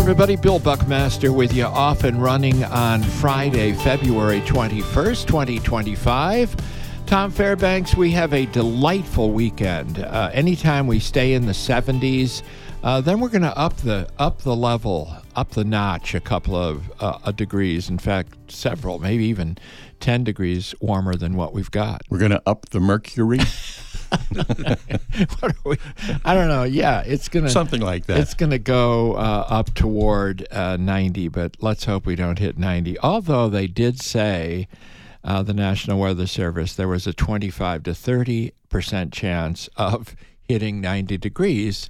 everybody. Bill Buckmaster with you, off and running on Friday, February 21st, 2025. Tom Fairbanks, we have a delightful weekend. Anytime we stay in the 70s, then we're going to up the level, up the notch a couple of degrees. In fact, several, maybe even 10 degrees warmer than what we've got. We're going to up the mercury? What are we? I don't know. Yeah, it's going to... Something like that. It's going to go up toward 90, but let's hope we don't hit 90. Although they did say, the National Weather Service, there was a 25 to 30% chance of hitting 90 degrees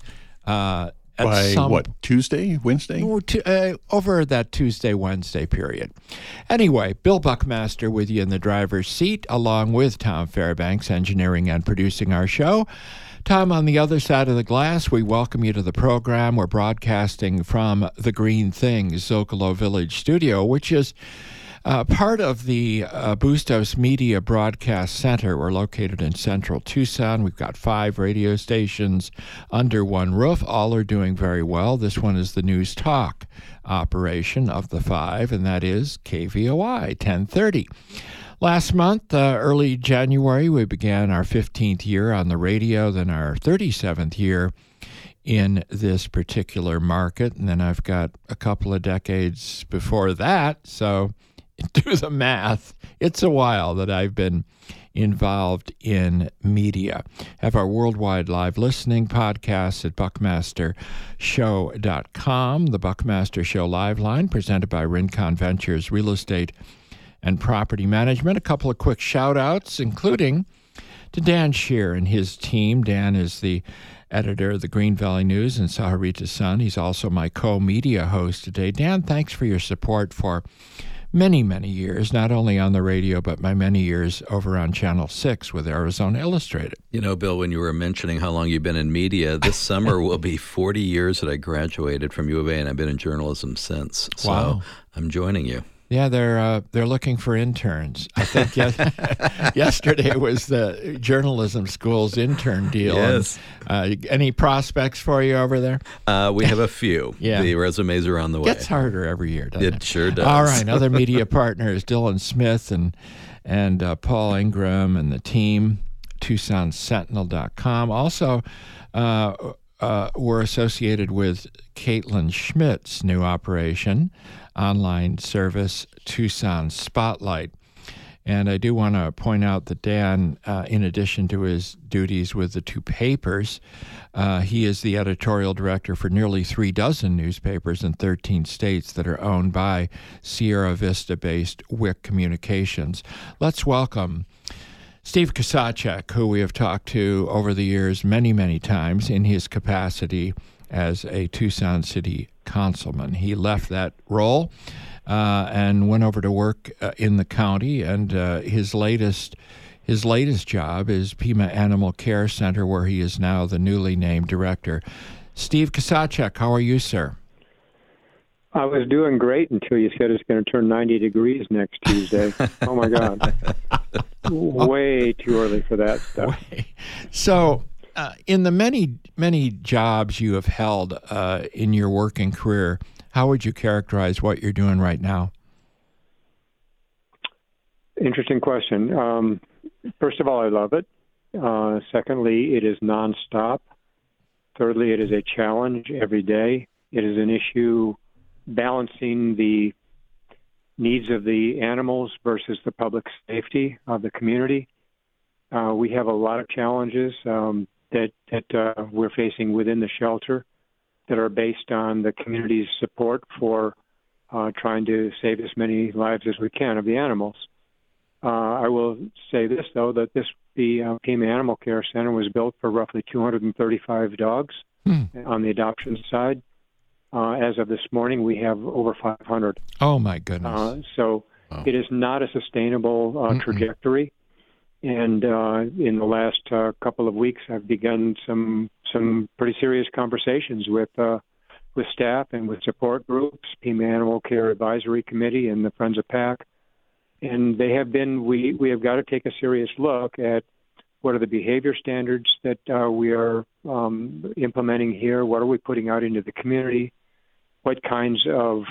by what, Tuesday, Wednesday? Over that Tuesday, Wednesday period. Anyway, Bill Buckmaster with you in the driver's seat, along with Tom Fairbanks, engineering and producing our show. Tom, on the other side of the glass, we welcome you to the program. We're broadcasting from the Green Things Zocalo Village studio, which is part of the Bustos Media Broadcast Center. We're located in central Tucson. We've got 5 radio stations under one roof. All are doing very well. This one is the News Talk operation of the 5, and that is KVOI 1030. Last month, early January, we began our 15th year on the radio, then our 37th year in this particular market, and then I've got a couple of decades before that, so do the math. It's a while that I've been involved in media. Have our worldwide live listening podcast at buckmastershow.com. The Buckmaster Show live line presented by Rincon Ventures Real Estate and Property Management. A couple of quick shout-outs, including to Dan Shear and his team. Dan is the editor of the Green Valley News and Sahuarita Sun. He's also my co-media host today. Dan, thanks for your support for many, many years, not only on the radio, but my many years over on Channel 6 with Arizona Illustrated. You know, Bill, when you were mentioning how long you've been in media, this summer will be 40 years that I graduated from U of A, and I've been in journalism since. So wow. I'm joining you. Yeah, they're looking for interns. I think yesterday was the journalism school's intern deal. Yes. And, any prospects for you over there? We have a few. Yeah. The resumes are on the way. Gets harder every year, doesn't it? It sure does. All right, other media partners, Dylan Smith and Paul Ingram and the team, TucsonSentinel.com. Also, we're associated with Caitlin Schmidt's new operation, online service, Tucson Spotlight. And I do want to point out that Dan, in addition to his duties with the 2 papers, he is the editorial director for nearly 36 newspapers in 13 states that are owned by Sierra Vista-based WIC Communications. Let's welcome Steve Kusacek, who we have talked to over the years many, many times in his capacity as a Tucson City councilman. He left that role and went over to work in the county, and his latest job is Pima Animal Care Center, where he is now the newly named director. Steve Kusacek, how are you, sir? I was doing great until you said it's going to turn 90 degrees next Tuesday. Oh, my God. Way too early for that stuff. So, in the many, many jobs you have held in your working career, how would you characterize what you're doing right now? Interesting question. First of all, I love it. Secondly, it is nonstop. Thirdly, it is a challenge every day. It is an issue balancing the needs of the animals versus the public safety of the community. We have a lot of challenges that we're facing within the shelter that are based on the community's support for trying to save as many lives as we can of the animals. I will say this, though, that the Pima Animal Care Center was built for roughly 235 dogs on the adoption side. As of this morning, we have over 500. Oh, my goodness. So it is not a sustainable trajectory. And in the last couple of weeks, I've begun some pretty serious conversations with staff and with support groups, Pima Animal Care Advisory Committee, and the Friends of PAC. And they have been. We have got to take a serious look at what are the behavior standards that we are implementing here. What are we putting out into the community? what kinds of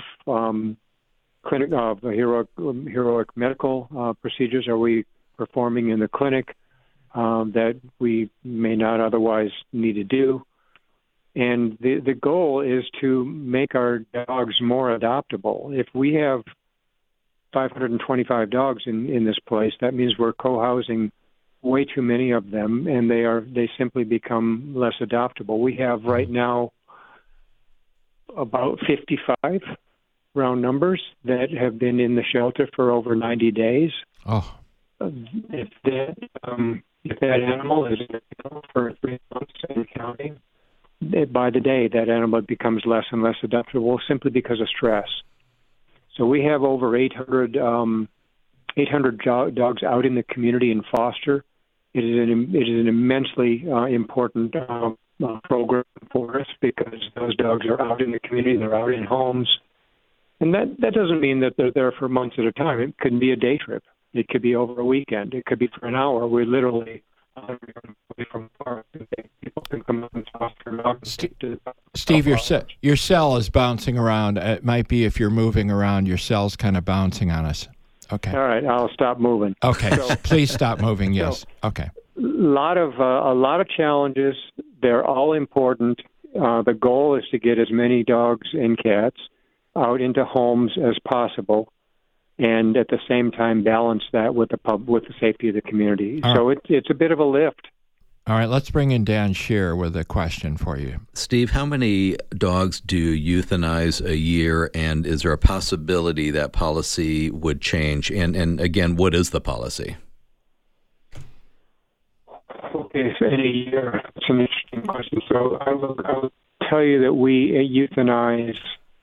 heroic medical procedures are we performing in the clinic that we may not otherwise need to do. And the goal is to make our dogs more adoptable. If we have 525 dogs in this place, that means we're co-housing way too many of them, and they simply become less adoptable. We have right now about 55 round numbers that have been in the shelter for over 90 days. Oh. If that animal is ill for 3 months and counting, by the day that animal becomes less and less adaptable simply because of stress. So we have over 800 dogs out in the community in foster. It is an immensely important program for us because those dogs are out in the community, they're out in homes. And that doesn't mean that they're there for months at a time. It could be a day trip. It could be over a weekend. It could be for an hour. We're literally from the park. People can come up and foster dogs. Steve, your cell is bouncing around. It might be if you're moving around, your cell's kind of bouncing on us. Okay. All right, I'll stop moving. Okay, please stop moving. Yes. Okay. A lot of challenges. They're all important. The goal is to get as many dogs and cats out into homes as possible, and at the same time balance that with the safety of the community. So it's a bit of a lift. All right, let's bring in Dan Shear with a question for you. Steve, how many dogs do you euthanize a year, and is there a possibility that policy would change? And again, what is the policy? Okay, so in a year, it's an interesting question. So I will tell you that we euthanize,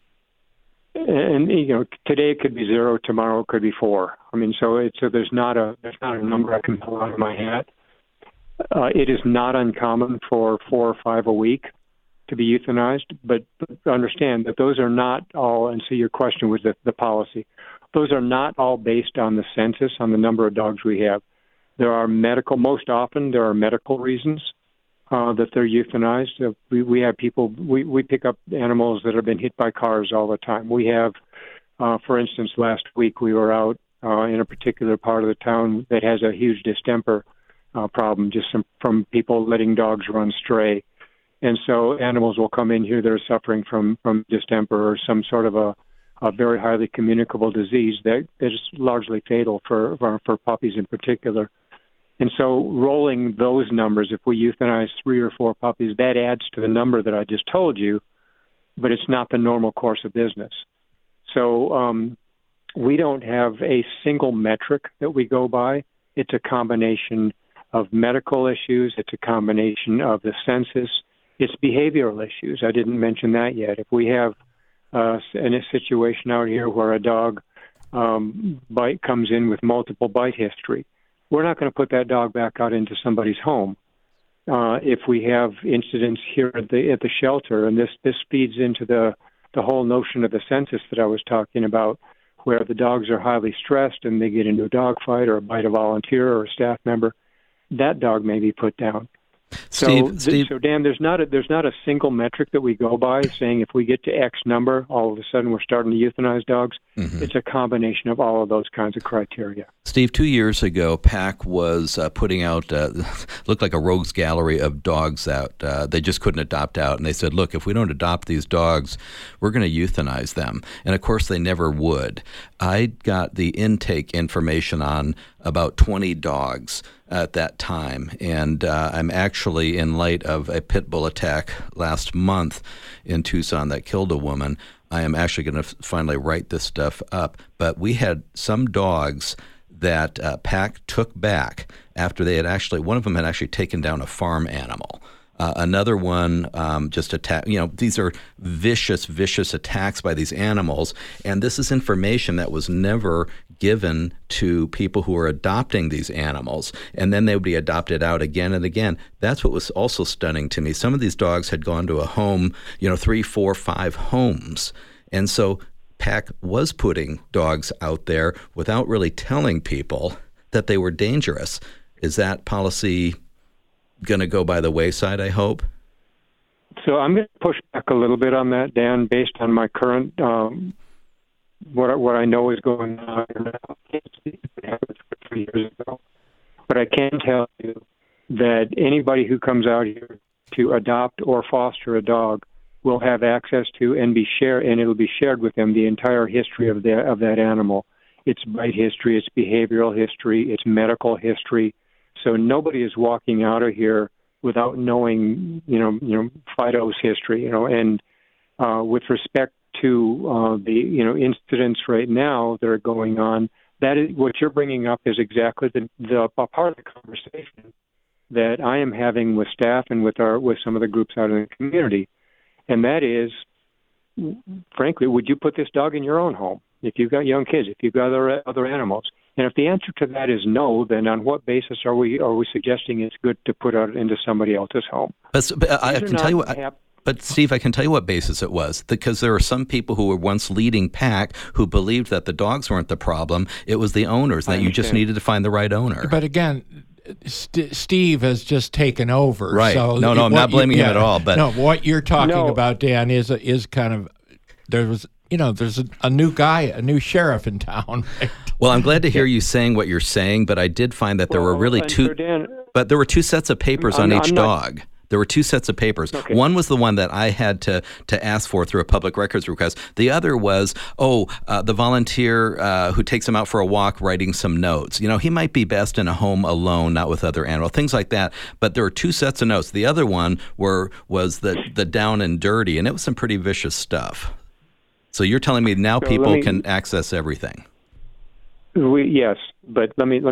and today it could be 0, tomorrow it could be 4. I mean, so there's not a number I can pull out of my hat. It is not uncommon for 4 or 5 a week to be euthanized, but understand that those are not all, and so your question was the policy. Those are not all based on the census, on the number of dogs we have. Most often there are medical reasons that they're euthanized. We have people, we pick up animals that have been hit by cars all the time. We have, for instance, last week we were out in a particular part of the town that has a huge distemper problem, just from people letting dogs run stray. And so animals will come in here that are suffering from distemper or some sort of a very highly communicable disease that is largely fatal for puppies in particular. And so rolling those numbers, if we euthanize 3 or 4 puppies, that adds to the number that I just told you, but it's not the normal course of business. So we don't have a single metric that we go by. It's a combination of medical issues. It's a combination of the census. It's behavioral issues. I didn't mention that yet. If we have in a situation out here where a dog comes in with multiple bite history, we're not going to put that dog back out into somebody's home. If we have incidents here at the shelter, and this feeds into the whole notion of the census that I was talking about, where the dogs are highly stressed and they get into a dog fight or a bite a volunteer or a staff member, that dog may be put down. Steve, So Dan, there's not a single metric that we go by saying if we get to X number, all of a sudden we're starting to euthanize dogs. Mm-hmm. It's a combination of all of those kinds of criteria. Steve, 2 years ago, PAC was putting out, looked like a rogues gallery of dogs that they just couldn't adopt out. And they said, look, if we don't adopt these dogs, we're going to euthanize them. And of course, they never would. I got the intake information on about 20 dogs at that time. And I'm actually, in light of a pit bull attack last month in Tucson that killed a woman, I am actually going to finally write this stuff up. But we had some dogs that PAC took back after they had actually, one of them had actually taken down a farm animal. Another one just attacked. These are vicious attacks by these animals. And this is information that was never given to people who are adopting these animals. And then they would be adopted out again and again. That's what was also stunning to me. Some of these dogs had gone to a home, 3, 4, 5 homes. And so PAC was putting dogs out there without really telling people that they were dangerous. Is that policy going to go by the wayside, I hope? So I'm going to push back a little bit on that, Dan, based on my current what I know is going on now. It happened 3 years ago, but I can tell you that anybody who comes out here to adopt or foster a dog will have access to and it'll be shared with them the entire history of that animal. Its bite history, its behavioral history, its medical history. So nobody is walking out of here without knowing, Fido's history, and with respect to the incidents right now that are going on, that is what you're bringing up is exactly the part of the conversation that I am having with staff and with some of the groups out in the community, and that is, frankly, would you put this dog in your own home if you've got young kids, if you've got other animals? And if the answer to that is no, then on what basis are we suggesting it's good to put out into somebody else's home? But I can tell you what. But, Steve, I can tell you what basis it was, because there were some people who were once leading pack who believed that the dogs weren't the problem. It was the owners, that you just needed to find the right owner. But again, Steve has just taken over. Right. So no, I'm not blaming him at all. But no, what you're talking about, Dan, is kind of, there's a new guy, a new sheriff in town. Right? Well, I'm glad to hear you saying what you're saying, but I did find that there were really but there were two sets of papers on each dog. There were two sets of papers. Okay. One was the one that I had to ask for through a public records request. The other was, the volunteer who takes him out for a walk writing some notes. He might be best in a home alone, not with other animals, things like that. But there were two sets of notes. The other one was the down and dirty, and it was some pretty vicious stuff. So you're telling me now people can access everything? Yes, but let me.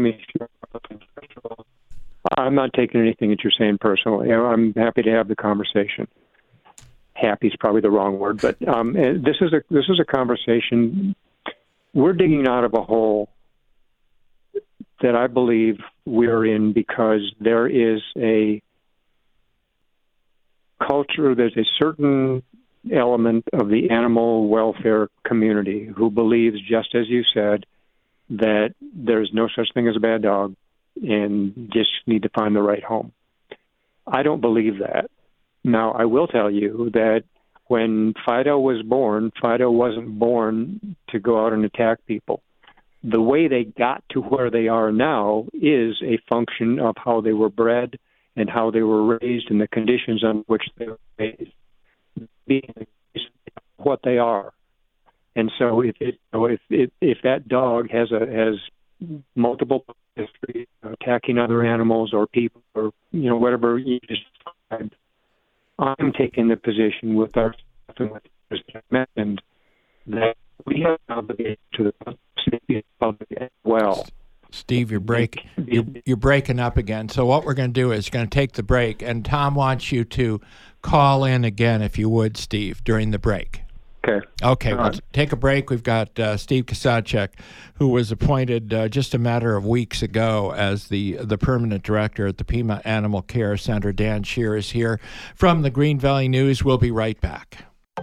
I'm not taking anything that you're saying personally. I'm happy to have the conversation. Happy is probably the wrong word, but this is a conversation. We're digging out of a hole that I believe we're in because there is a culture, there's a certain element of the animal welfare community who believes, just as you said, that there's no such thing as a bad dog and just need to find the right home. I don't believe that. Now, I will tell you that when Fido was born, Fido wasn't born to go out and attack people. The way they got to where they are now is a function of how they were bred and how they were raised and the conditions on which they were raised, being what they are. And so if that dog has multiple history, attacking other animals or people or whatever you described, I'm taking the position with our staff and with Mr. mentioned that we have an obligation to the public as well. Steve, you're breaking up again. So what we're going to do is going to take the break, and Tom wants you to call in again, if you would, Steve, during the break. Okay, we'll take a break. We've got Steve Ksachek, who was appointed just a matter of weeks ago as the permanent director at the Pima Animal Care Center. Dan Shear is here from the Green Valley News. We'll be right back.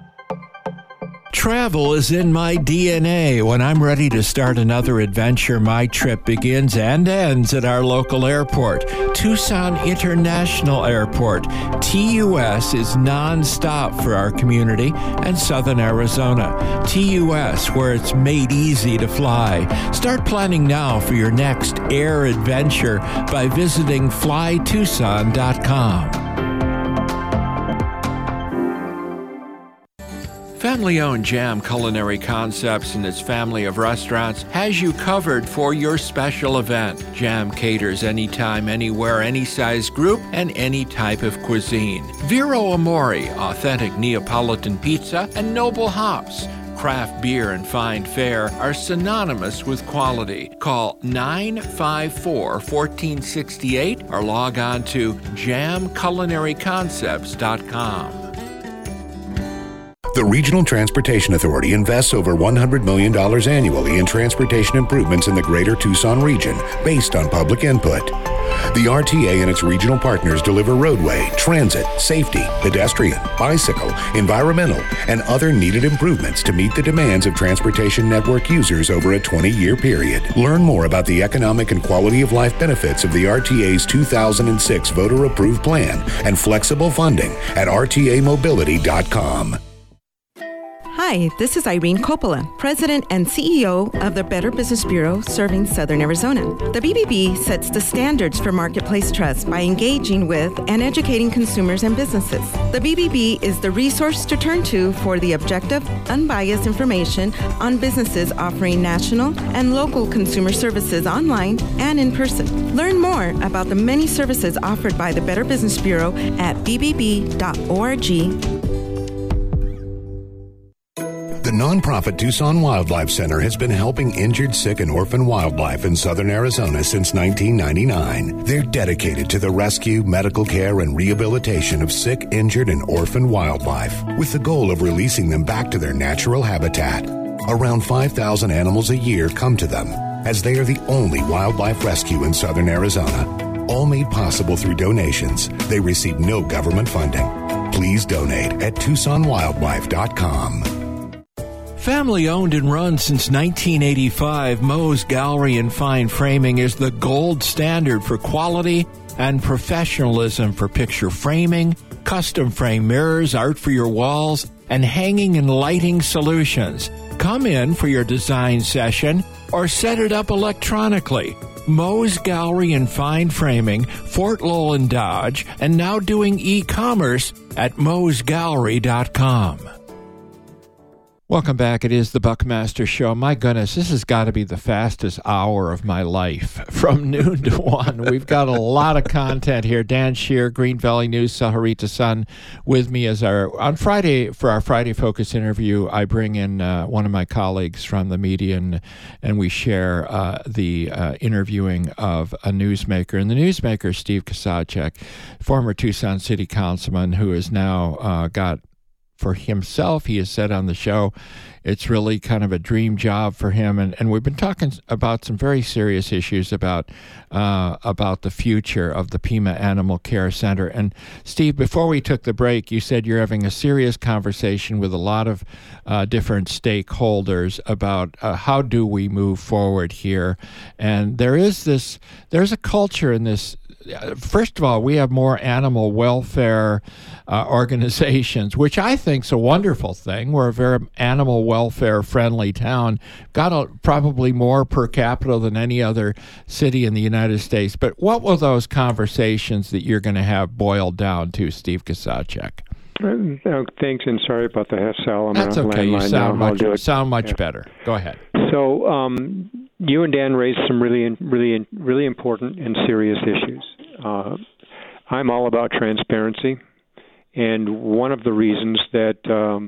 Travel is in my DNA. When I'm ready to start another adventure, my trip begins and ends at our local airport, Tucson International Airport. TUS is nonstop for our community and southern Arizona. TUS, where it's made easy to fly. Start planning now for your next air adventure by visiting flytucson.com. Family-owned Jam Culinary Concepts and its family of restaurants has you covered for your special event. Jam caters anytime, anywhere, any size group, and any type of cuisine. Vero Amore, authentic Neapolitan pizza, and Noble Hops. Craft beer and fine fare are synonymous with quality. Call 954-1468 or log on to jamculinaryconcepts.com. The Regional Transportation Authority invests over $100 million annually in transportation improvements in the greater Tucson region based on public input. The RTA and its regional partners deliver roadway, transit, safety, pedestrian, bicycle, environmental, and other needed improvements to meet the demands of transportation network users over a 20-year period. Learn more about the economic and quality of life benefits of the RTA's 2006 voter-approved plan and flexible funding at rtamobility.com. Hi, this is Irene Coppola, President and CEO of the Better Business Bureau serving Southern Arizona. The BBB sets the standards for marketplace trust by engaging with and educating consumers and businesses. The BBB is the resource to turn to for the objective, unbiased information on businesses offering national and local consumer services online and in person. Learn more about the many services offered by the Better Business Bureau at bbb.org. The nonprofit Tucson Wildlife Center has been helping injured, sick, and orphan wildlife in southern Arizona since 1999. They're dedicated to the rescue, medical care, and rehabilitation of sick, injured, and orphan wildlife, with the goal of releasing them back to their natural habitat. Around 5,000 animals a year come to them, as they are the only wildlife rescue in southern Arizona. All made possible through donations. They receive no government funding. Please donate at TucsonWildlife.com. Family owned and run since 1985, Moe's Gallery and Fine Framing is the gold standard for quality and professionalism for picture framing, custom frame mirrors, art for your walls, and hanging and lighting solutions. Come in for your design session or set it up electronically. Moe's Gallery and Fine Framing, Fort Lowell and Dodge, and now doing e-commerce at moesgallery.com. Welcome back. It is the Buckmaster Show. My goodness, this has got to be the fastest hour of my life, from noon to 1. We've got a lot of content here. Dan Shear, Green Valley News, Saharita Sun, with me as on Friday, for our Friday Focus interview, I bring in one of my colleagues from the media, and we share the interviewing of a newsmaker. And the newsmaker is Steve Kusacek, former Tucson City Councilman, who has now got, for himself, he has said on the show, it's really kind of a dream job for him. And we've been talking about some very serious issues about the future of the Pima Animal Care Center. And Steve, before we took the break, you said you're having a serious conversation with a lot of different stakeholders about how do we move forward here. And there's a culture in this. First of all, we have more animal welfare organizations, which I think is a wonderful thing. We're a very animal welfare-friendly town. Got probably more per capita than any other city in the United States. But what will those conversations that you're going to have boil down to, Steve Kusacek? Thanks, and sorry about the hassle. That's okay. You sound much better. Go ahead. So you and Dan raised some really important and serious issues. I'm all about transparency, and one of the reasons that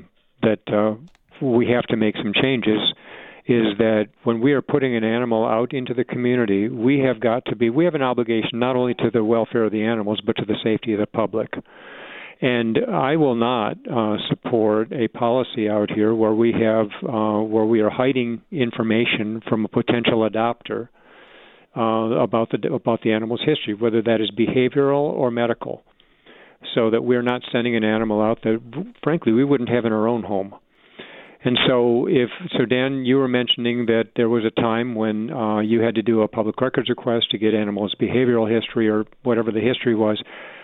we have to make some changes is that when we are putting an animal out into the community, we have an obligation not only to the welfare of the animals but to the safety of the public. And I will not support a policy out here where we are hiding information from a potential adopter about the animal's history, whether that is behavioral or medical, so that we're not sending an animal out that, frankly, we wouldn't have in our own home. And so, Dan, you were mentioning that there was a time when you had to do a public records request to get animals' behavioral history or whatever the history was.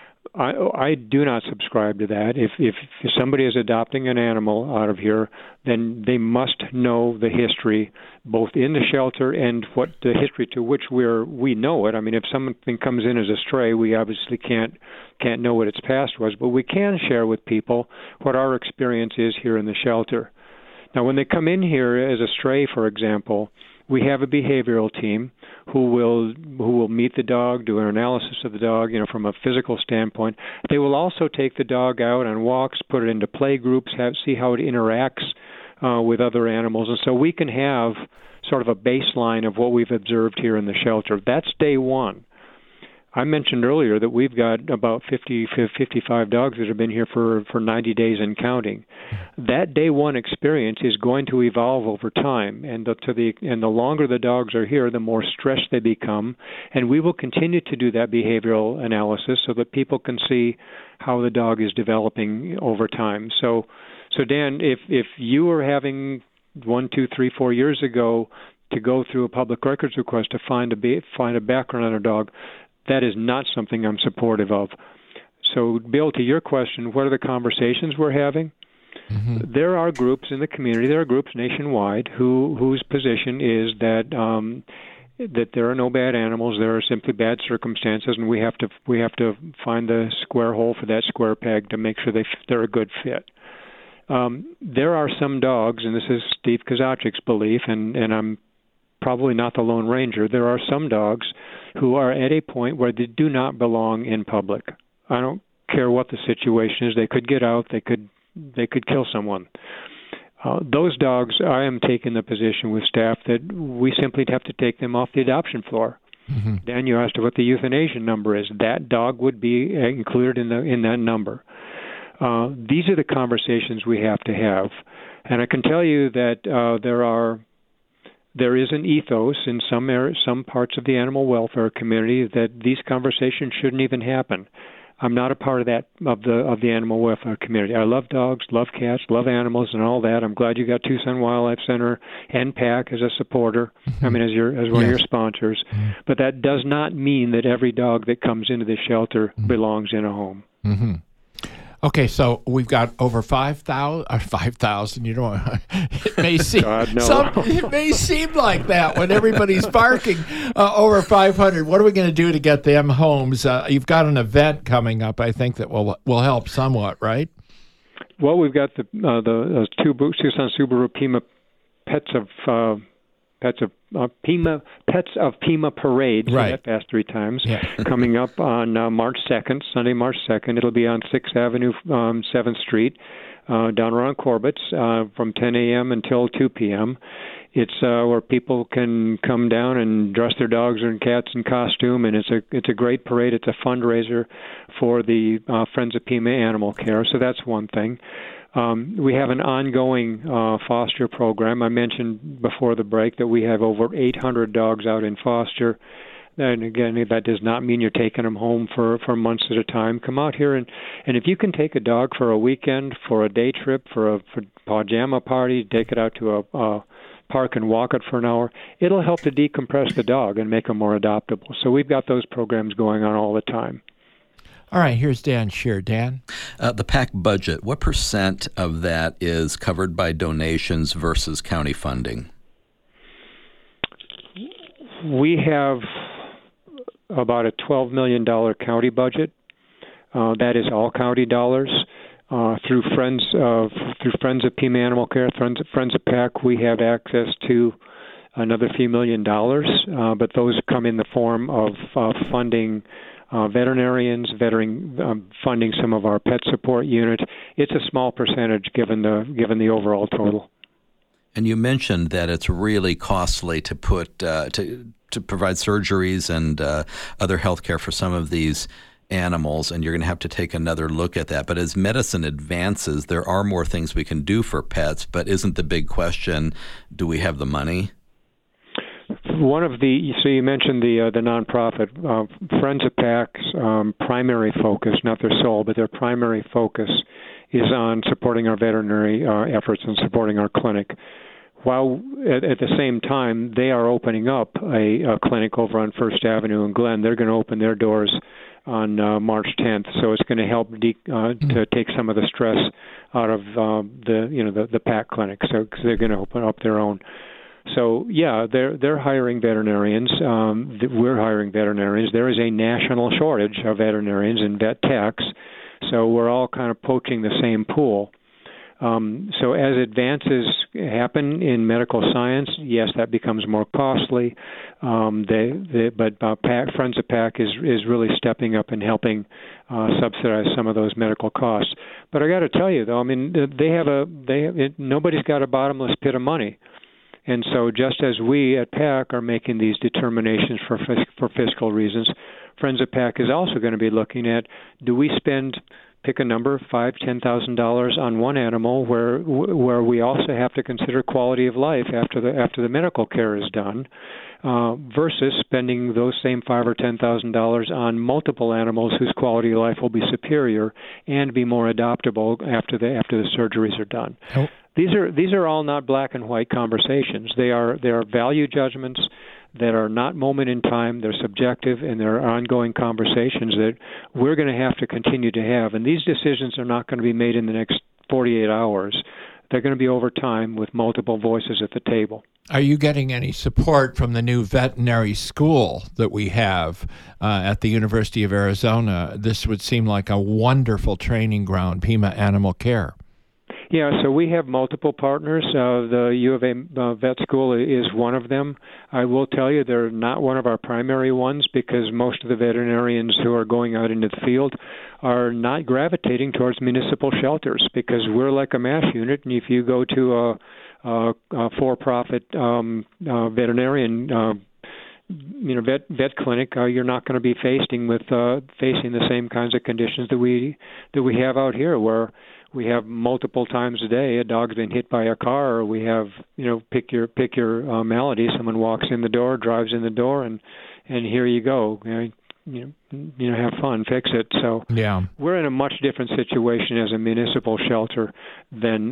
I do not subscribe to that. If somebody is adopting an animal out of here, then they must know the history, both in the shelter and what the history to which we know it. I mean, if something comes in as a stray, we obviously can't know what its past was, but we can share with people what our experience is here in the shelter. Now, when they come in here as a stray, for example, we have a behavioral team who will meet the dog, do an analysis of the dog, from a physical standpoint. They will also take the dog out on walks, put it into play groups, see how it interacts with other animals. And so we can have sort of a baseline of what we've observed here in the shelter. That's day one. I mentioned earlier that we've got about 55 dogs that have been here for 90 days and counting. That day one experience is going to evolve over time, and the longer the dogs are here, the more stressed they become, and we will continue to do that behavioral analysis so that people can see how the dog is developing over time. So Dan, if you were having 1, 2, 3, 4 years ago to go through a public records request to find a background on a dog, that is not something I'm supportive of. So, Bill, to your question, what are the conversations we're having? Mm-hmm. There are groups in the community, there are groups nationwide whose position is that that there are no bad animals, there are simply bad circumstances, and we have to find the square hole for that square peg to make sure they're a good fit. There are some dogs, and this is Steve Kozachik's belief, and I'm probably not the Lone Ranger. There are some dogs who are at a point where they do not belong in public. I don't care what the situation is. They could get out. They could kill someone. Those dogs, I am taking the position with staff that we simply have to take them off the adoption floor. Mm-hmm. Dan, you asked what the euthanasia number is. That dog would be included in that number. These are the conversations we have to have. And I can tell you that there is an ethos in some parts of the animal welfare community that these conversations shouldn't even happen. I'm not a part of that of the animal welfare community. I love dogs, love cats, love animals, and all that. I'm glad you got Tucson Wildlife Center and PAC as a supporter. Mm-hmm. I mean, as one of your sponsors. Mm-hmm. But that does not mean that every dog that comes into the shelter belongs in a home. Mm-hmm. Okay, so we've got over 5,000. You know, it may seem God, no. It may seem like that when everybody's barking. Over 500. What are we going to do to get them homes? You've got an event coming up, I think, that will help somewhat, right? Well, we've got the Tucson Subaru Pima Pets of Pima Parade, so right. That passed 3 times, coming up on March 2nd, Sunday, March 2nd. It'll be on 6th Avenue, 7th Street, down around Corbett's, from 10 a.m. until 2 p.m. It's where people can come down and dress their dogs and cats in costume, and it's a great parade. It's a fundraiser for the Friends of Pima Animal Care, so that's one thing. We have an ongoing foster program. I mentioned before the break that we have over 800 dogs out in foster. And again, that does not mean you're taking them home for months at a time. Come out here, and if you can take a dog for a weekend, for a day trip, for pajama party, take it out to a park and walk it for an hour, it'll help to decompress the dog and make them more adoptable. So we've got those programs going on all the time. All right, here's Dan Scheer. Dan? The PAC budget, what % of that is covered by donations versus county funding? We have about a $12 million county budget. That is all county dollars. Through Friends of Pima Animal Care, Friends of PAC, we have access to another few $1 million, but those come in the form of funding veterinarians, funding some of our pet support unit. It's a small percentage given the overall total. And you mentioned that it's really costly to put to provide surgeries and other health care for some of these animals, and you're going to have to take another look at that. But as medicine advances, there are more things we can do for pets, but isn't the big question, do we have the money? So you mentioned the nonprofit. Friends of PAC's primary focus, not their sole, but their primary focus is on supporting our veterinary efforts and supporting our clinic. While at the same time, they are opening up a clinic over on First Avenue in Glen. They're going to open their doors on March 10th, so it's going to help to take some of the stress out of the PAC clinic. So cause they're going to open up their own. So yeah, they're hiring veterinarians. We're hiring veterinarians. There is a national shortage of veterinarians and vet techs, so we're all kind of poaching the same pool. So as advances happen in medical science, yes, that becomes more costly. But Friends of PAC is really stepping up and helping subsidize some of those medical costs. But I got to tell you, though, I mean, nobody's got a bottomless pit of money. And so just as we at PAC are making these determinations for fiscal reasons, Friends of PAC is also going to be looking at, do we spend, pick a number, $5,000-$10,000 on one animal, where we also have to consider quality of life after the medical care is done, versus spending those same $5,000 or $10,000 on multiple animals whose quality of life will be superior and be more adoptable after the surgeries are done. Oh. These are all not black and white conversations. They are value judgments that are not moment in time. They're subjective, and they're ongoing conversations that we're going to have to continue to have. And these decisions are not going to be made in the next 48 hours. They're going to be over time with multiple voices at the table. Are you getting any support from the new veterinary school that we have at the University of Arizona? This would seem like a wonderful training ground, Pima Animal Care. Yeah, so we have multiple partners. The U of A vet school is one of them. I will tell you they're not one of our primary ones, because most of the veterinarians who are going out into the field are not gravitating towards municipal shelters, because we're like a MASH unit, and if you go to a for-profit veterinarian vet clinic, you're not going to be facing the same kinds of conditions that we have out here, where we have multiple times a day a dog's been hit by a car, or we have, pick your malady. Someone walks in the door, drives in the door, and here you go. Have fun, fix it. So yeah, we're in a much different situation as a municipal shelter than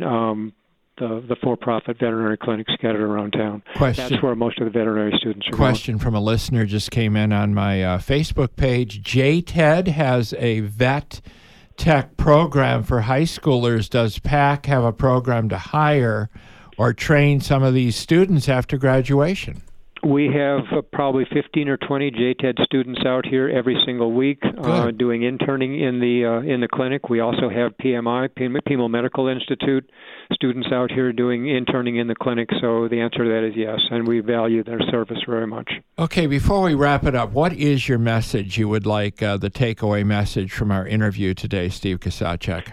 the for-profit veterinary clinics scattered around town. That's where most of the veterinary students are Question going. From a listener just came in on my Facebook page. JTED has a vet tech program for high schoolers. Does PAC have a program to hire or train some of these students after graduation? We have probably 15 or 20 JTED students out here every single week doing interning in the clinic. We also have PMI, Pima Medical Institute, students out here doing interning in the clinic. So the answer to that is yes, and we value their service very much. Okay, before we wrap it up, what is your message you would like, the takeaway message from our interview today, Steve Kusacek?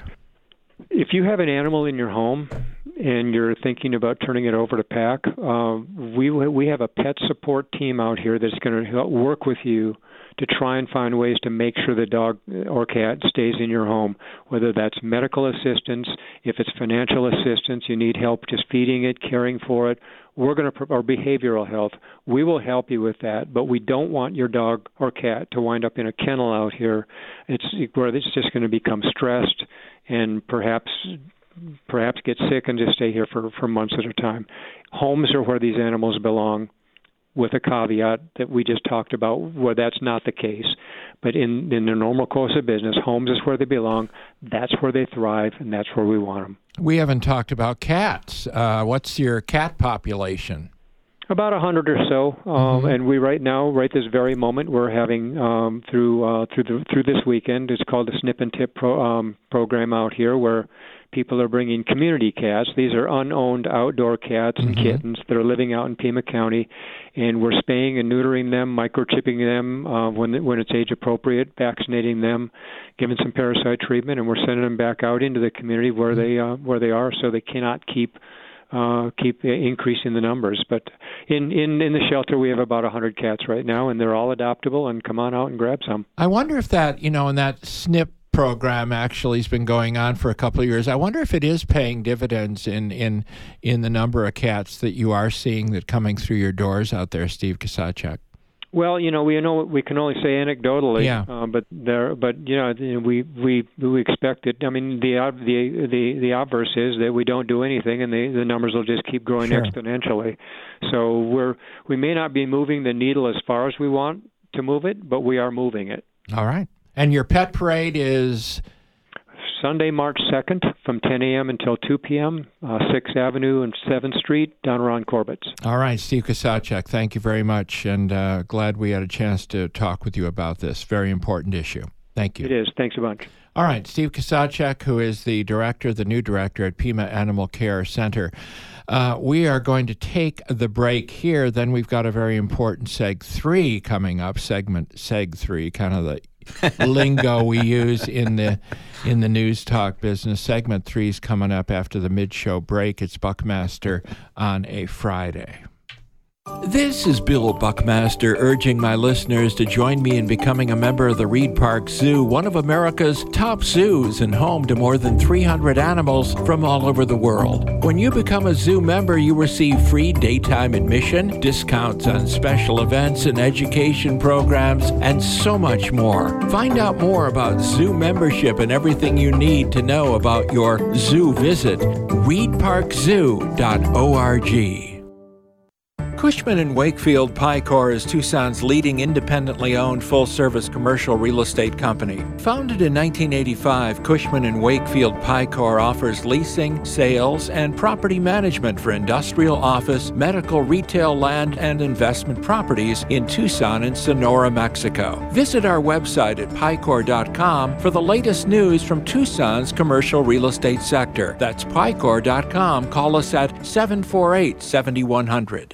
If you have an animal in your home and you're thinking about turning it over to PAC, we have a pet support team out here that's going to work with you to try and find ways to make sure the dog or cat stays in your home, whether that's medical assistance, if it's financial assistance, you need help just feeding it, caring for it, or behavioral health. We will help you with that, but we don't want your dog or cat to wind up in a kennel out here. Where it's just going to become stressed and perhaps get sick and just stay here for months at a time. Homes are where these animals belong, with a caveat that we just talked about where that's not the case. But in the normal course of business, homes is where they belong. That's where they thrive, and that's where we want them. We haven't talked about cats. What's your cat population? About 100 or so, and we right this very moment, we're having through this weekend. It's called the Snip and Tip program out here, where people are bringing community cats. These are unowned outdoor cats and kittens that are living out in Pima County, and we're spaying and neutering them, microchipping them when it's age appropriate, vaccinating them, giving some parasite treatment, and we're sending them back out into the community where they are, so they cannot keep increasing the numbers. But in the shelter, we have about 100 cats right now, and they're all adoptable, and come on out and grab some. I wonder if that, and that SNP program actually has been going on for a couple of years. I wonder if it is paying dividends in the number of cats that you are seeing that coming through your doors out there, Steve Kusacek. Well, we can only say anecdotally, we expect it. I mean, the obverse is that we don't do anything, and the numbers will just keep growing exponentially. So we may not be moving the needle as far as we want to move it, but we are moving it. All right. And your pet parade is Sunday, March 2nd from 10 a.m. until 2 p.m., 6th Avenue and 7th Street down around Corbett's. All right, Steve Kusacek, thank you very much, and glad we had a chance to talk with you about this very important issue. Thank you. It is. Thanks a bunch. All right, Steve Kusacek, who is the new director at Pima Animal Care Center. We are going to take the break here. Then we've got a very important Seg 3 coming up, Seg 3, kind of the lingo we use in the news talk business. Segment 3 is coming up after the mid-show break. It's Buckmaster on a Friday. This is Bill Buckmaster urging my listeners to join me in becoming a member of the Reed Park Zoo, one of America's top zoos and home to more than 300 animals from all over the world. When you become a zoo member, you receive free daytime admission, discounts on special events and education programs, and so much more. Find out more about zoo membership and everything you need to know about your zoo visit. reedparkzoo.org. Cushman & Wakefield Picor is Tucson's leading independently owned full-service commercial real estate company. Founded in 1985, Cushman & Wakefield Picor offers leasing, sales, and property management for industrial, office, medical, retail, land, and investment properties in Tucson and Sonora, Mexico. Visit our website at picor.com for the latest news from Tucson's commercial real estate sector. That's picor.com. Call us at 748-7100.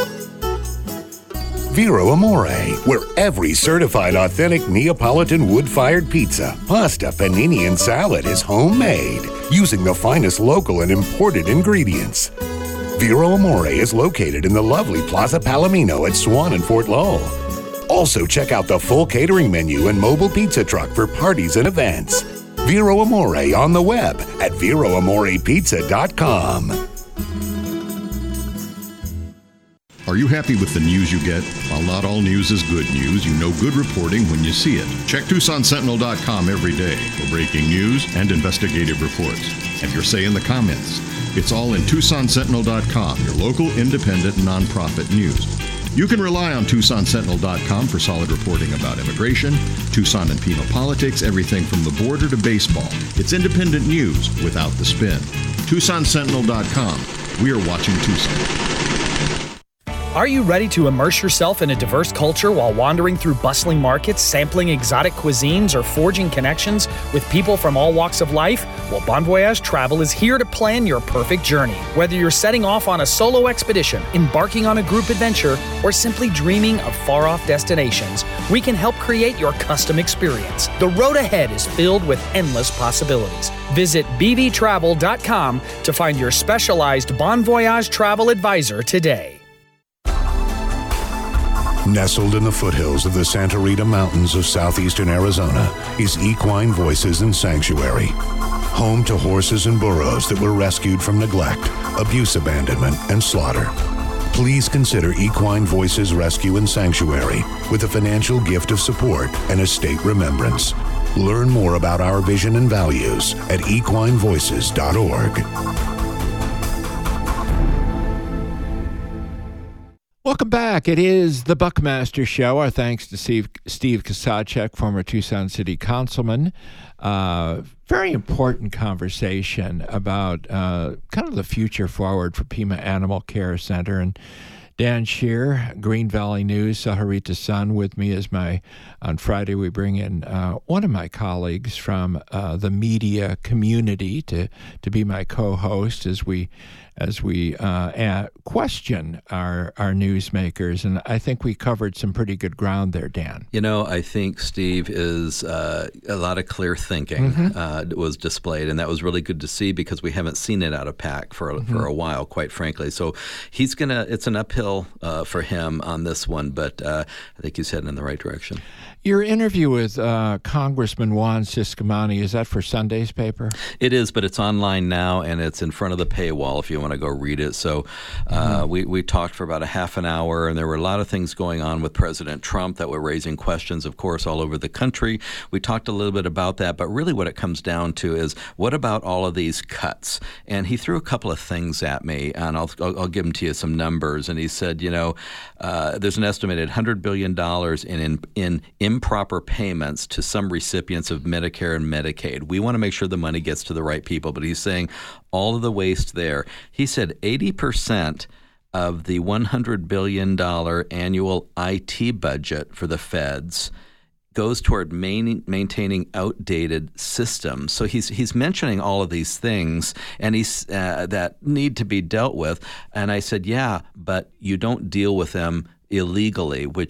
Vero Amore, where every certified authentic Neapolitan wood-fired pizza, pasta, panini, and salad is homemade using the finest local and imported ingredients. Vero Amore is located in the lovely Plaza Palomino at Swan and Fort Lowell. Also, check out the full catering menu and mobile pizza truck for parties and events. Vero Amore on the web at veroamorepizza.com. Are you happy with the news you get? While not all news is good news, you know good reporting when you see it. Check TucsonSentinel.com every day for breaking news and investigative reports. Have your say in the comments. It's all in TucsonSentinel.com, your local independent nonprofit news. You can rely on TucsonSentinel.com for solid reporting about immigration, Tucson and penal politics, everything from the border to baseball. It's independent news without the spin. TucsonSentinel.com. We are watching Tucson. Are you ready to immerse yourself in a diverse culture while wandering through bustling markets, sampling exotic cuisines, or forging connections with people from all walks of life? Well, Bon Voyage Travel is here to plan your perfect journey. Whether you're setting off on a solo expedition, embarking on a group adventure, or simply dreaming of far-off destinations, we can help create your custom experience. The road ahead is filled with endless possibilities. Visit bvtravel.com to find your specialized Bon Voyage travel advisor today. Nestled in the foothills of the Santa Rita Mountains of southeastern Arizona is Equine Voices and Sanctuary, home to horses and burros that were rescued from neglect, abuse, abandonment, and slaughter. Please consider Equine Voices Rescue and Sanctuary with a financial gift of support and estate remembrance. Learn more about our vision and values at equinevoices.org. Welcome back. It is the Buckmaster Show. Our thanks to Steve Kasacek, former Tucson City Councilman. Very important conversation about kind of the future forward for Pima Animal Care Center. And Dan Shear, Green Valley News, Saharita Sun with me on Friday we bring in one of my colleagues from the media community to be my co-host as we question our newsmakers, and I think we covered some pretty good ground there, Dan. You know, I think Steve is a lot of clear thinking was displayed, and that was really good to see because we haven't seen it out of PAC for a while, quite frankly. So it's an uphill for him on this one, but I think he's heading in the right direction. Your interview with Congressman Juan Ciscomani, is that for Sunday's paper? It is, but it's online now, and it's in front of the paywall if you want to go read it. So we talked for about a half an hour, and there were a lot of things going on with President Trump that were raising questions, of course, all over the country. We talked a little bit about that, but really what it comes down to is, what about all of these cuts? And he threw a couple of things at me, and I'll give them to you, some numbers. And he said, there's an estimated $100 billion in improper payments to some recipients of Medicare and Medicaid. We want to make sure the money gets to the right people, but he's saying all of the waste there. He said 80% of the $100 billion annual IT budget for the feds goes toward maintaining outdated systems. So he's mentioning all of these things, and he's that need to be dealt with. And I said, yeah, but you don't deal with them illegally, which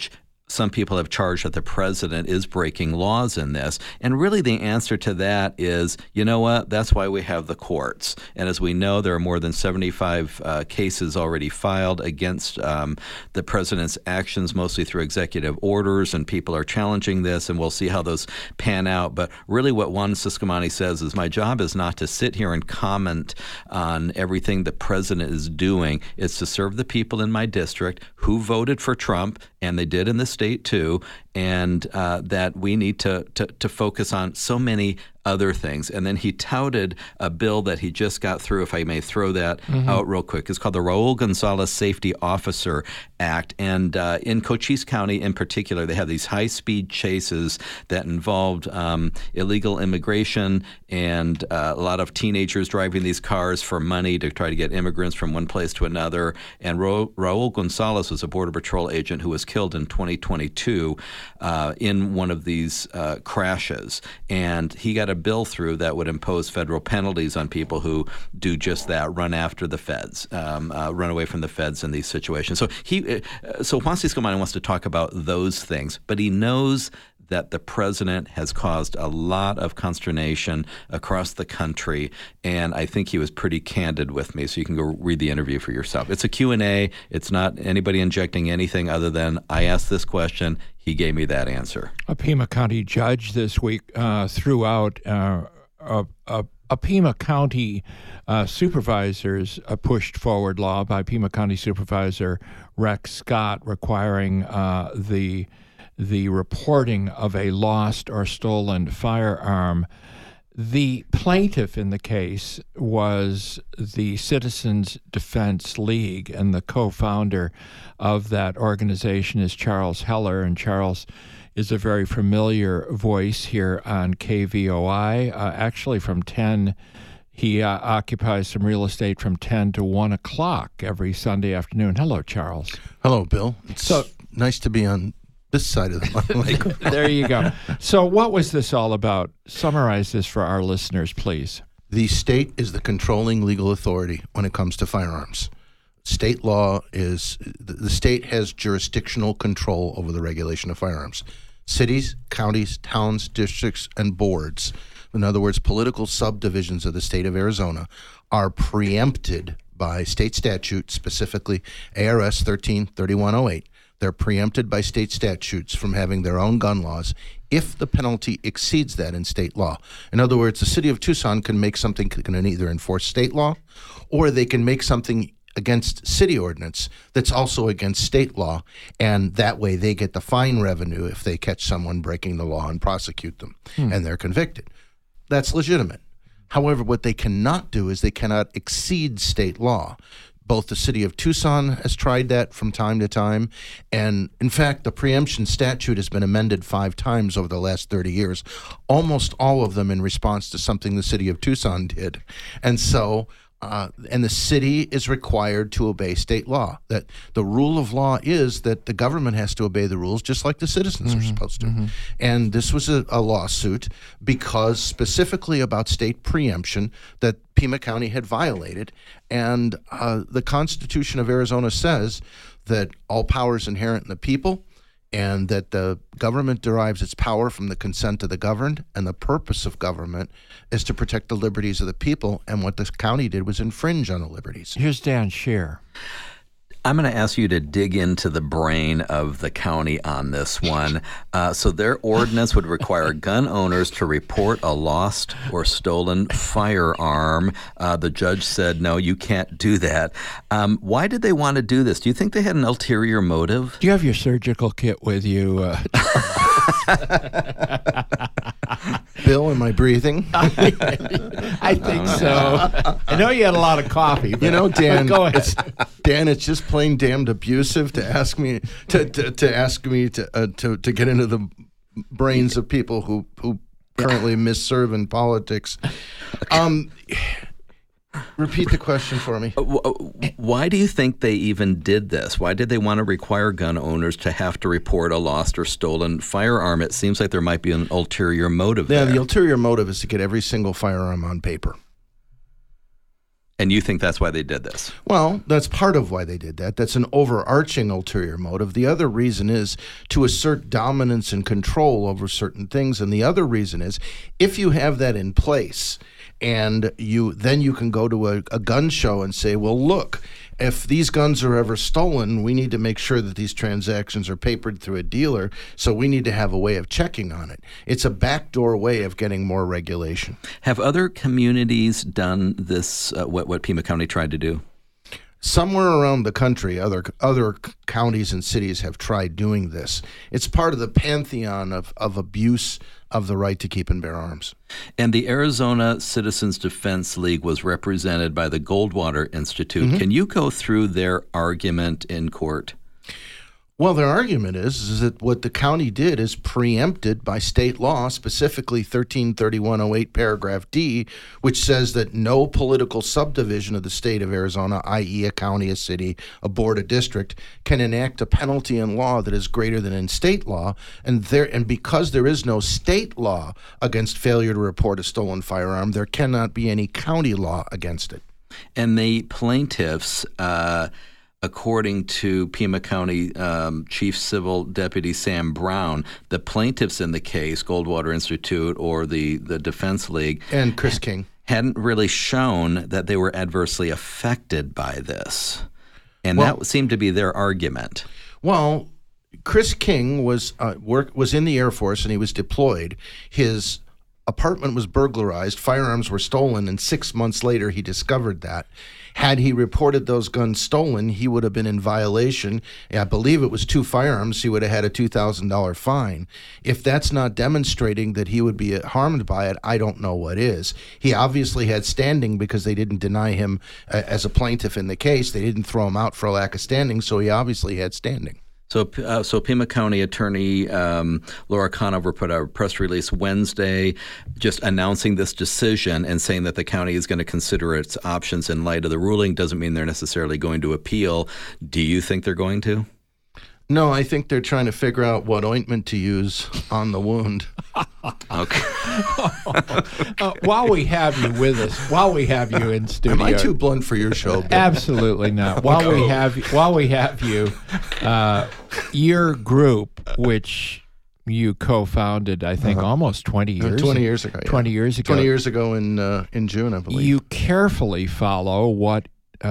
some people have charged that the president is breaking laws in this. And really the answer to that is, you know what, that's why we have the courts. And as we know, there are more than 75 cases already filed against the president's actions, mostly through executive orders, and people are challenging this, and we'll see how those pan out. But really what Juan Ciscomani says is, my job is not to sit here and comment on everything the president is doing. It's to serve the people in my district who voted for Trump, and they did in the state too, and that we need to focus on so many other things. And then he touted a bill that he just got through, if I may throw that out real quick. It's called the Raul Gonzalez Safety Officer Act. And in Cochise County in particular, they have these high-speed chases that involved illegal immigration and a lot of teenagers driving these cars for money to try to get immigrants from one place to another. And Raul Gonzalez was a Border Patrol agent who was killed in 2022 in one of these crashes. And he got a bill through that would impose federal penalties on people who do just that, run after the feds, run away from the feds in these situations. So Juan Ciscomani wants to talk about those things, but he knows that the president has caused a lot of consternation across the country, and I think he was pretty candid with me, so you can go read the interview for yourself. It's a Q&A. It's not anybody injecting anything other than, I asked this question, he gave me that answer. A Pima County judge this week threw out a Pima County supervisors pushed forward law by Pima County Supervisor Rex Scott requiring the reporting of a lost or stolen firearm. The plaintiff in the case was the Citizens Defense League, and the co-founder of that organization is Charles Heller, and Charles is a very familiar voice here on KVOI. Actually, from 10, he occupies some real estate from 10 to 1 o'clock every Sunday afternoon. Hello, Charles. Hello, Bill. It's nice to be on this side of the mic. There you go. So what was this all about? Summarize this for our listeners, please. The state is the controlling legal authority when it comes to firearms. State law is, the state has jurisdictional control over the regulation of firearms. Cities, counties, towns, districts, and boards, in other words, political subdivisions of the state of Arizona, are preempted by state statute, specifically ARS 133108. They're preempted by state statutes from having their own gun laws if the penalty exceeds that in state law. In other words, the city of Tucson can make something, can either enforce state law, or they can make something against city ordinance that's also against state law, and that way they get the fine revenue if they catch someone breaking the law and prosecute them, and they're convicted. That's legitimate. However, what they cannot do is they cannot exceed state law. Both the city of Tucson has tried that from time to time, and in fact, the preemption statute has been amended 5 times over the last 30 years, almost all of them in response to something the city of Tucson did. And so, and the city is required to obey state law. That the rule of law is that the government has to obey the rules just like the citizens are supposed to. And this was a lawsuit because specifically about state preemption that Pima County had violated. And the Constitution of Arizona says that all power is inherent in the people, and that the government derives its power from the consent of the governed, and the purpose of government is to protect the liberties of the people, and what this county did was infringe on the liberties. Here's Dan Scheer. I'm going to ask you to dig into the brain of the county on this one. So their ordinance would require gun owners to report a lost or stolen firearm. The judge said, no, you can't do that. Why did they want to do this? Do you think they had an ulterior motive? Do you have your surgical kit with you? Bill, am I breathing? I think so. I know you had a lot of coffee. You know, Dan, go ahead. It's just plain damned abusive to ask me to get into the brains of people who currently misserve in politics. Repeat the question for me. Why do you think they even did this? Why did they want to require gun owners to have to report a lost or stolen firearm? It seems like there might be an ulterior motive there. Yeah, the ulterior motive is to get every single firearm on paper. And you think that's why they did this? Well, that's part of why they did that. That's an overarching ulterior motive. The other reason is to assert dominance and control over certain things. And the other reason is if you have that in place and you can go to a gun show and say, well, look, if these guns are ever stolen, we need to make sure that these transactions are papered through a dealer, so we need to have a way of checking on it. It's a backdoor way of getting more regulation. Have other communities done this, what Pima County tried to do? Somewhere around the country, other counties and cities have tried doing this. It's part of the pantheon of abuse of the right to keep and bear arms. And the Arizona Citizens Defense League was represented by the Goldwater Institute. Mm-hmm. Can you go through their argument in court? Well, their argument is that what the county did is preempted by state law, specifically 133108 paragraph D, which says that no political subdivision of the state of Arizona, i.e. a county, a city, a board, a district, can enact a penalty in law that is greater than in state law. And because there is no state law against failure to report a stolen firearm, there cannot be any county law against it. And the plaintiffs, according to Pima County Chief Civil Deputy Sam Brown, the plaintiffs in the case, Goldwater Institute or the Defense League, and Chris King, hadn't really shown that they were adversely affected by this. And that seemed to be their argument. Well, Chris King was in the Air Force and he was deployed. His apartment was burglarized, firearms were stolen, and 6 months later he discovered that. Had he reported those guns stolen, he would have been in violation. I believe it was 2 firearms. He would have had a $2,000 fine. If that's not demonstrating that he would be harmed by it, I don't know what is. He obviously had standing because they didn't deny him as a plaintiff in the case. They didn't throw him out for a lack of standing, so he obviously had standing. So Pima County Attorney Laura Conover put out a press release Wednesday just announcing this decision and saying that the county is going to consider its options in light of the ruling. Doesn't mean they're necessarily going to appeal. Do you think they're going to? No, I think they're trying to figure out what ointment to use on the wound. Okay. While we have you with us, while we have you in studio, am I too blunt for your show, Bill? Absolutely not. While we have you, your group, which you co-founded, I think, almost 20 years. 20 years ago. Yeah. 20 years ago. 20 years ago in June, I believe. You carefully follow what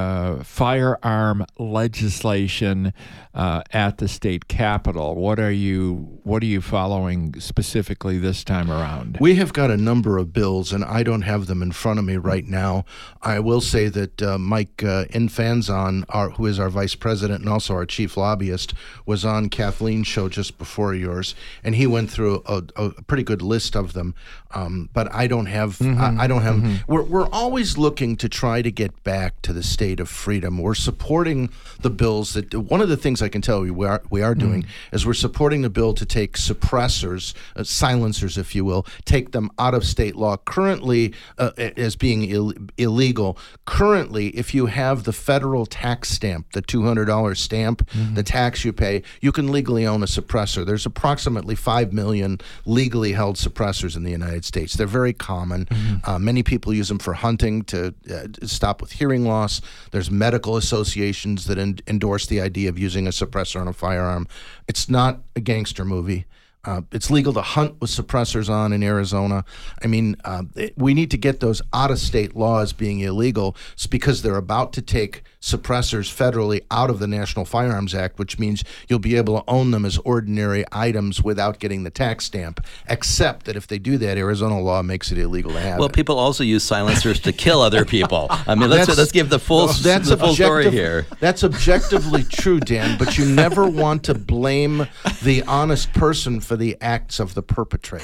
firearm legislation at the state capitol. What are you following specifically this time around? We have got a number of bills, and I don't have them in front of me right now. I will say that Mike Infanzon, who is our vice president and also our chief lobbyist, was on Kathleen's show just before yours, and he went through a pretty good list of them. But I don't have. I don't have. Mm-hmm. We're always looking to try to get back to the state of freedom. We're supporting the bills that. One of the things I can tell you we are doing is we're supporting the bill to take suppressors, silencers, if you will, take them out of state law. Currently, as being illegal. Currently, if you have the federal tax stamp, the $200 stamp, the tax you pay, you can legally own a suppressor. There's approximately 5 million legally held suppressors in the United States. They're very common. Many people use them for hunting to stop with hearing loss. There's medical associations that endorse the idea of using a suppressor on a firearm. It's not a gangster movie. It's legal to hunt with suppressors on in Arizona. I mean, we need to get those out-of-state laws being illegal. It's because they're about to take suppressors federally out of the National Firearms Act, which means you'll be able to own them as ordinary items without getting the tax stamp, except that if they do that, Arizona law makes it illegal to have it. Well, people also use silencers to kill other people. I mean, let's give the full story here. That's objectively true, Dan, but you never want to blame the honest person for the acts of the perpetrator.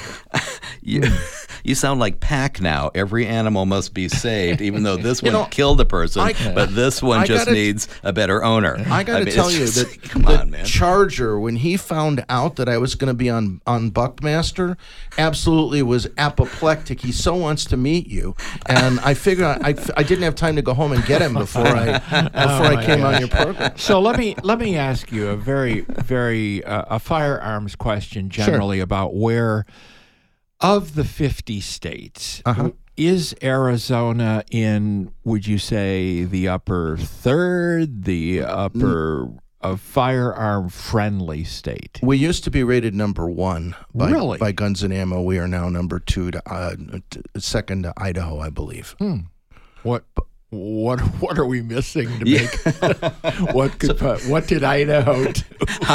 You sound like Pac now. Every animal must be saved, even though this one killed a person, but this one just needs a better owner. I got to tell you that the Charger, when he found out that I was going to be on Buckmaster, absolutely was apoplectic. He so wants to meet you, and I figured I didn't have time to go home and get him before I came on your program. So let me ask you a very a firearms question generally about where, of the 50 states, is Arizona in, would you say, the upper third, the upper a firearm-friendly state? We used to be rated number 1 Really? by Guns and Ammo. We are now number 2 second to Idaho, I believe. What are we missing to make? What did Idaho do?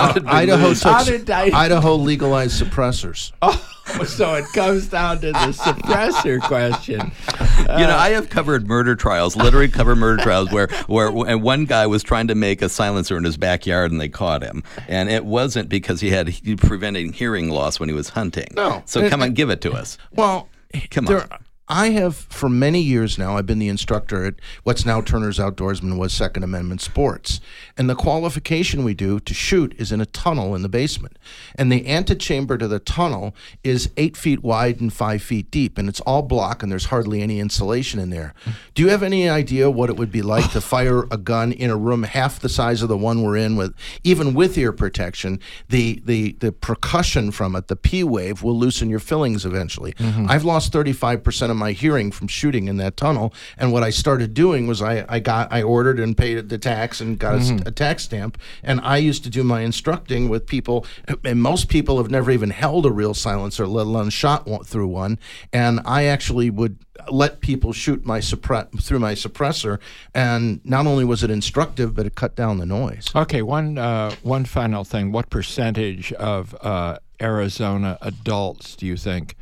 Idaho legalized suppressors. So it comes down to the suppressor question. I have covered murder trials, literally covered murder trials, where and one guy was trying to make a silencer in his backyard and they caught him. And it wasn't because he had preventing hearing loss when he was hunting. No. So come on, give it to us. Well, come on. I have, for many years now, I've been the instructor at what's now Turner's Outdoorsman, was Second Amendment Sports. And the qualification we do to shoot is in a tunnel in the basement. And the antechamber to the tunnel is 8 feet wide and 5 feet deep. And it's all block, and there's hardly any insulation in there. Do you have any idea what it would be like to fire a gun in a room half the size of the one we're in, with even with ear protection? The percussion from it, the P wave, will loosen your fillings eventually. I've lost 35% of my hearing from shooting in that tunnel, and what I started doing was I ordered and paid the tax and got a tax stamp, and I used to do my instructing with people, and most people have never even held a real silencer, let alone shot through one, and I actually would let people shoot through my suppressor, and not only was it instructive, but it cut down the noise. Okay, one final thing. What percentage of Arizona adults do you think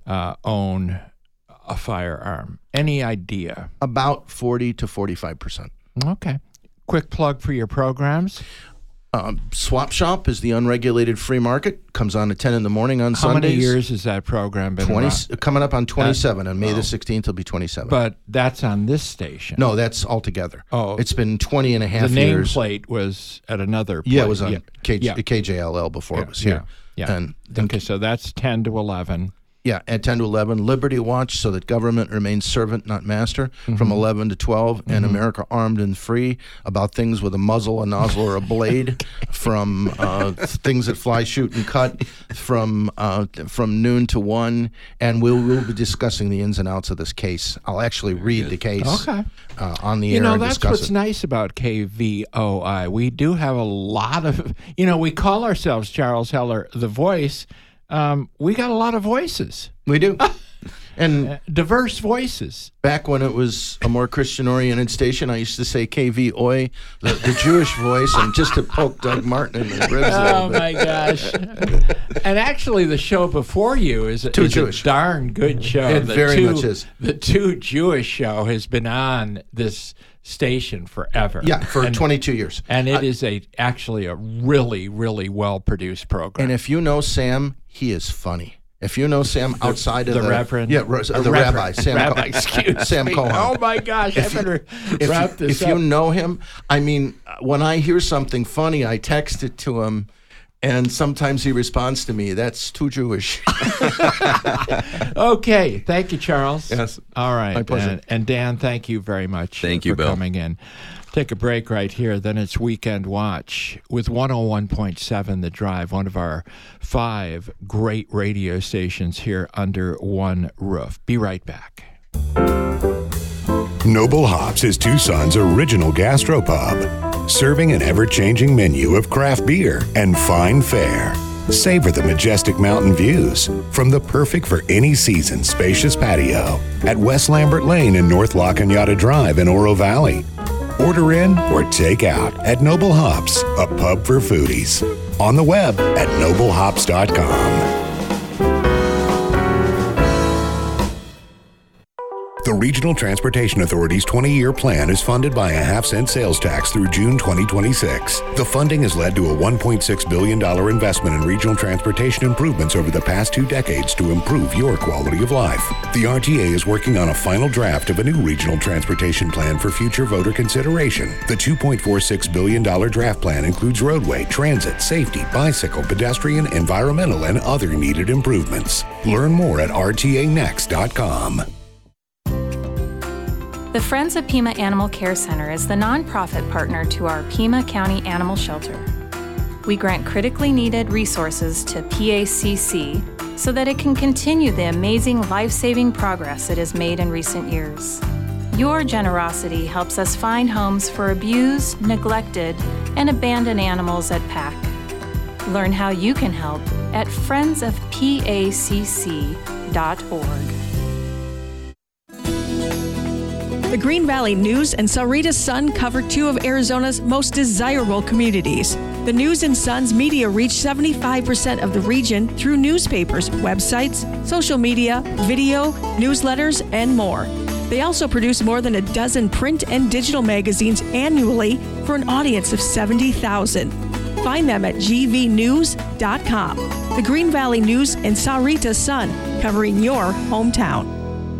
own a firearm? Any idea? About 40 to 45%. Okay. Quick plug for your programs. Swap Shop is the unregulated free market. Comes on at 10 in the morning on Sundays. How many years has that program been around? Coming up on 27. On May the 16th, it'll be 27. But that's on this station. No, that's altogether. Oh. It's been 20 and a half years. The nameplate was at another place. Yeah, it was on KJLL before it was here. Yeah. Okay, so that's 10 to 11. Yeah, at 10 to 11, Liberty Watch, so that government remains servant, not master, from 11 to 12, and America Armed and Free, about things with a muzzle, a nozzle, or a blade, from things that fly, shoot, and cut, from noon to 1, and we'll be discussing the ins and outs of this case. I'll actually read the case on the air and that's discuss what's nice about KVOI. We do have a lot of, we call ourselves, Charles Heller, the voice. We got a lot of voices. We do. And diverse voices. Back when it was a more Christian-oriented station, I used to say KVOI, the Jewish voice, and just to poke Doug Martin in the ribs a little bit. Oh, my gosh. And actually, the show before you is a darn good show. It very much is. The Too Jewish show has been on this station forever. Yeah, for 22 years. And it is actually a really, really well-produced program. And if you know Sam, he is funny. If you know Sam outside of the Reverend. Yeah, the Rabbi. Sam Cohen. Oh, my gosh. I better wrap this up. If you know him, I mean, when I hear something funny, I text it to him, and sometimes he responds to me, that's too Jewish. Okay. Thank you, Charles. Yes. All right. My pleasure. And Dan, thank you very much for Bill. Coming in. Take a break right here. Then it's Weekend Watch with 101.7 The Drive, one of our 5 great radio stations here under one roof. Be right back. Noble Hops is Tucson's original gastropub, serving an ever-changing menu of craft beer and fine fare. Savor the majestic mountain views from the perfect for any season spacious patio at West Lambert Lane and North La Cañada Drive in Oro Valley. Order in or take out at Noble Hops, a pub for foodies. On the web at noblehops.com. The Regional Transportation Authority's 20-year plan is funded by a half-cent sales tax through June 2026. The funding has led to a $1.6 billion investment in regional transportation improvements over the past 2 decades to improve your quality of life. The RTA is working on a final draft of a new regional transportation plan for future voter consideration. The $2.46 billion draft plan includes roadway, transit, safety, bicycle, pedestrian, environmental, and other needed improvements. Learn more at rtanext.com. The Friends of Pima Animal Care Center is the nonprofit partner to our Pima County Animal Shelter. We grant critically needed resources to PACC, so that it can continue the amazing life-saving progress it has made in recent years. Your generosity helps us find homes for abused, neglected, and abandoned animals at PAC. Learn how you can help at friendsofpacc.org. The Green Valley News and Sahuarita Sun cover two of Arizona's most desirable communities. The News and Sun's media reach 75% of the region through newspapers, websites, social media, video, newsletters, and more. They also produce more than a dozen print and digital magazines annually for an audience of 70,000. Find them at gvnews.com. The Green Valley News and Sahuarita Sun, covering your hometown.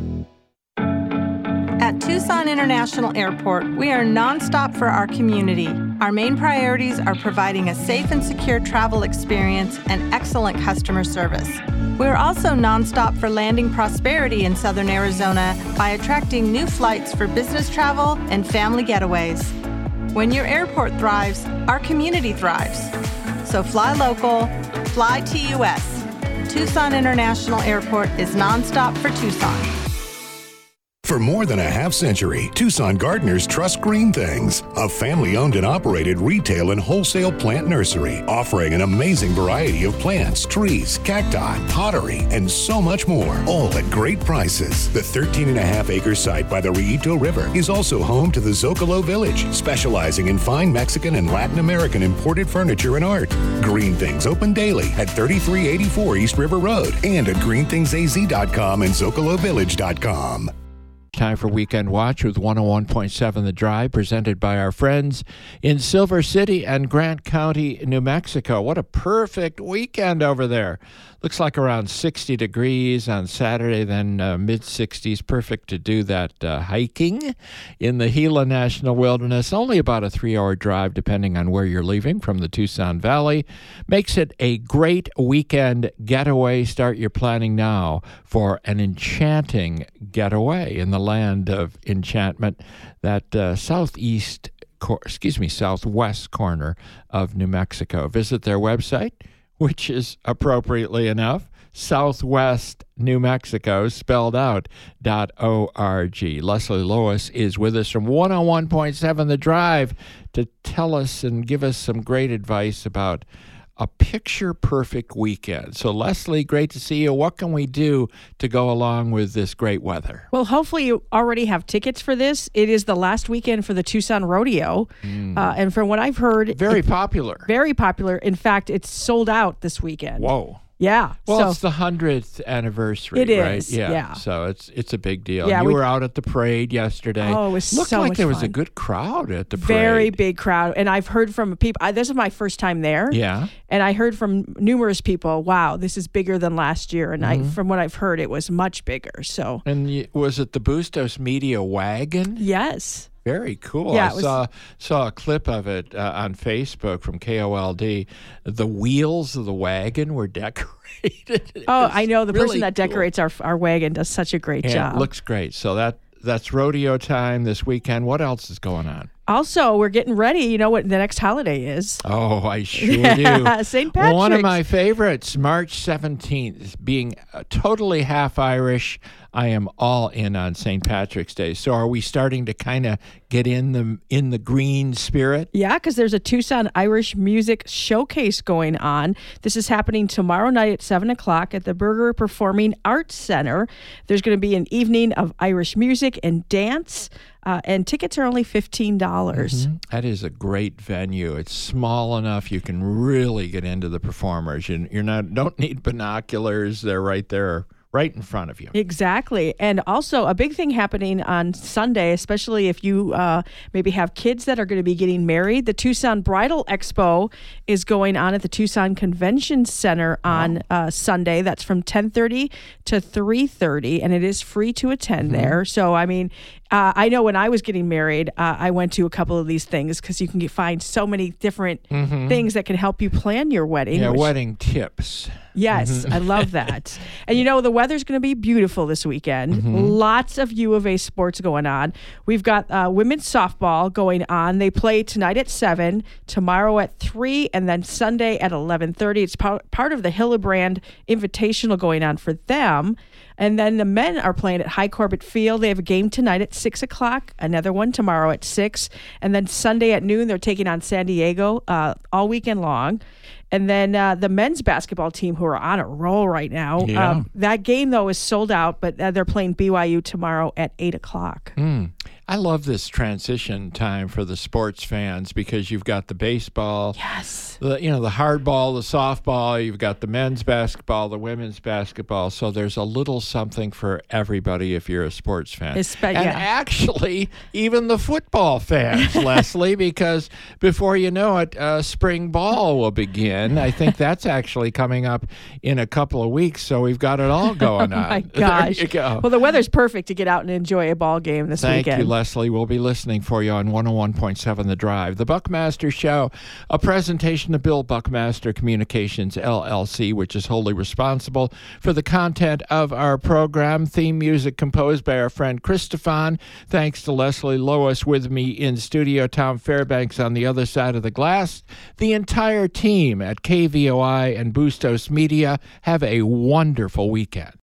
At Tucson International Airport, we are nonstop for our community. Our main priorities are providing a safe and secure travel experience and excellent customer service. We are also nonstop for landing prosperity in Southern Arizona by attracting new flights for business travel and family getaways. When your airport thrives, our community thrives. So fly local, fly TUS. Tucson International Airport is nonstop for Tucson. For more than a half century, Tucson gardeners trust Green Things, a family-owned and operated retail and wholesale plant nursery, offering an amazing variety of plants, trees, cacti, pottery, and so much more, all at great prices. The 13.5-acre site by the Rillito River is also home to the Zocalo Village, specializing in fine Mexican and Latin American imported furniture and art. Green Things open daily at 3384 East River Road and at greenthingsaz.com and zocalovillage.com. Time for Weekend Watch with 101.7 The Drive, presented by our friends in Silver City and Grant County, New Mexico. What a perfect weekend over there. Looks like around 60 degrees on Saturday, then mid-60s. Perfect to do that hiking in the Gila National Wilderness. Only about a 3-hour drive, depending on where you're leaving from the Tucson Valley. Makes it a great weekend getaway. Start your planning now for an enchanting getaway in the land of enchantment, that southwest corner of New Mexico. Visit their website, which is, appropriately enough, Southwest New Mexico, spelled out, .org. Leslie Lois is with us from 101.7 The Drive to tell us and give us some great advice about a picture-perfect weekend. So, Leslie, great to see you. What can we do to go along with this great weather? Well, hopefully you already have tickets for this. It is the last weekend for the Tucson Rodeo. And from what I've heard... Very popular. Very popular. In fact, it's sold out this weekend. Whoa. Yeah. Well, so, it's the 100th anniversary, it right? is, yeah. So it's a big deal. Yeah, you were out at the parade yesterday. Oh, it was Looked so like much there was fun. a good crowd at the parade. Very big crowd. And I've heard from people, this is my first time there. Yeah. And I heard from numerous people, wow, this is bigger than last year. And from what I've heard, it was much bigger. So. And was it the Bustos Media Wagon? Yes. Very cool. Yeah, I saw a clip of it on Facebook from KOLD. The wheels of the wagon were decorated. Oh, I know. The really person that decorates our wagon does such a great job. It looks great. So that's rodeo time this weekend. What else is going on? Also, we're getting ready. You know what the next holiday is? Oh, I sure do. St. Patrick's. One of my favorites, March 17th, being totally half Irish. I am all in on St. Patrick's Day. So are we starting to kind of get in the green spirit? Yeah, because there's a Tucson Irish Music Showcase going on. This is happening tomorrow night at 7 o'clock at the Berger Performing Arts Center. There's going to be an evening of Irish music and dance. And tickets are only $15. That is a great venue. It's small enough you can really get into the performers. Don't need binoculars. They're right there, right in front of you. Exactly. And also a big thing happening on Sunday, especially if you maybe have kids that are going to be getting married. The Tucson Bridal Expo is going on at the Tucson Convention Center on Sunday. That's from 10:30 to 3:30, and it is free to attend there. So, I mean, I know when I was getting married, I went to a couple of these things because you can find so many different things that can help you plan your wedding. Yeah, wedding tips. Yes, I love that. And the weather's going to be beautiful this weekend. Lots of U of A sports going on. We've got women's softball going on. They play tonight at 7, tomorrow at 3, and then Sunday at 11:30. It's part of the Hillebrand Invitational going on for them. And then the men are playing at High Corbett Field. They have a game tonight at 6 o'clock, another one tomorrow at 6. And then Sunday at noon, they're taking on San Diego all weekend long. And then the men's basketball team, who are on a roll right now, that game, though, is sold out, but they're playing BYU tomorrow at 8 o'clock. I love this transition time for the sports fans because you've got the baseball, the hardball, the softball, you've got the men's basketball, the women's basketball. So there's a little something for everybody if you're a sports fan. Actually, even the football fans, Leslie, because before you know it, spring ball will begin. I think that's actually coming up in a couple of weeks. So we've got it all going on. Oh, my gosh. There you go. Well, the weather's perfect to get out and enjoy a ball game this weekend. Thank you, Leslie. We'll be listening for you on 101.7 The Drive. The Buckmaster Show, a presentation of Bill Buckmaster Communications, LLC, which is wholly responsible for the content of our program. Theme music composed by our friend Chris Stefan. Thanks to Leslie Lois with me in studio, Tom Fairbanks on the other side of the glass. The entire team at KVOI and Bustos Media, have a wonderful weekend.